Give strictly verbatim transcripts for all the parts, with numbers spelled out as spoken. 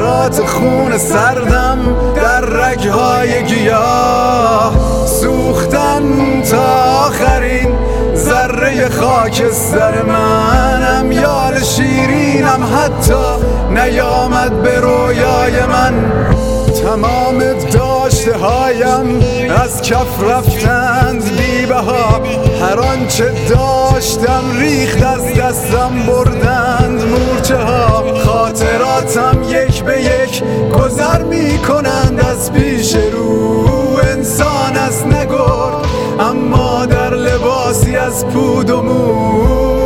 خاطرات خون سردم در رگهای گیاه سوختن تا آخرین ذره خاکستر من. امیال شیرینم حتی نیامد به رویای من. تمام داشته هایم از کف رفتند بی بها. هر آنچه داشتم ریخت از دستم بردند مورچه ها. خاطراتم یک به یک گذر می کنند از پیش رو. انسان است نگرد اما در لباسی از پود و مو.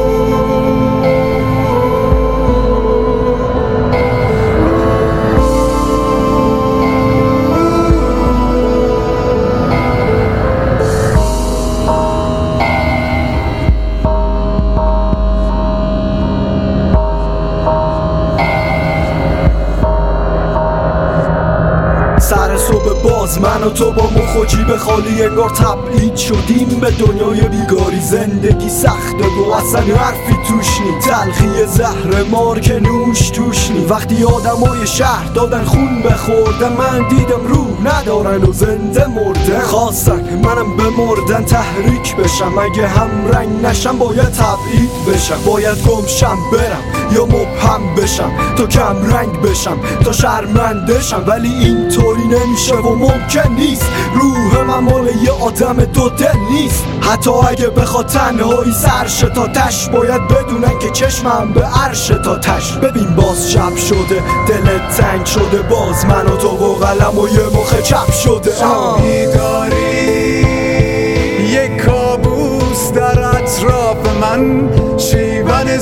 سر صبح باز من و تو با مخوجی به خالی انگار تبعید شدیم به دنیای بیگاری. زندگی سخته و اصلا حرفی توش نی. تلخی زهر مار که نوش توش نی. وقتی آدمای شهر دادن خون بخوردن من دیدم روح ندارن و زنده مردن. خواستن منم بمردن تحریک بشم. اگه هم رنگ نشم باید تبعید بشم. باید گمشم برم یا مبهم بشم تا کم رنگ بشم تا شرمنده شم. ولی این طوری نمیشه و ممکن نیست. روح من مال یه آدم دو دل نیست. حتی اگه بخواد تنهایی سرش تا تش باید بدونن که چشمم به عرش تا تش. ببین باز شب شده دلت تنگ شده باز من و تو و قلم و یه مخ چپ شده. بیداری یک کابوس در اطراف من. شیون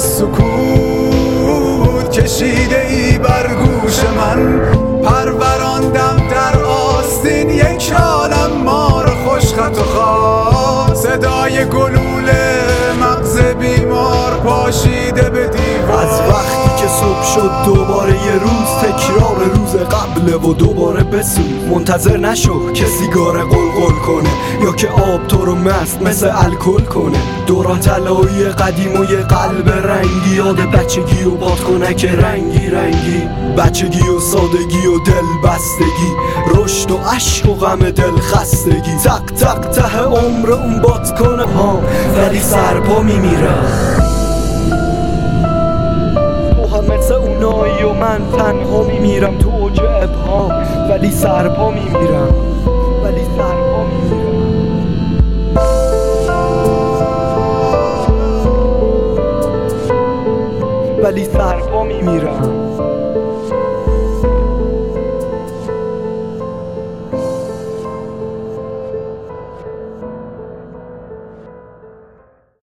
سکوت کشیده ای بر گوش من. پروراندم در آستین یک عالم مار خوشخط و خاص. صدای گلوله مغز بیمار پاشیده به دیوار. از وقتی که صبح شد دوباره یه روز تکرار روز قبله و دوباره بسود. منتظر نشو که سیگار قلقل کنه یا که آب تو رو مست مثل الکل کنه. دوران طلایی قدیم و یه قلب رنگی. یاد بچگی و بادکنک رنگی رنگی. بچگی و سادگی و دل بستگی. رشد و عشق و غم دل خستگی. تق تق ته عمر اون باد کنه ها ولی سرپا میمیرم. تو هم مثل اونایی و من تنها میمیرم تو اوج ابهام ولی سرپا میمیرم. ولی سرپا میمیرم. ولی سرپا میمیرم.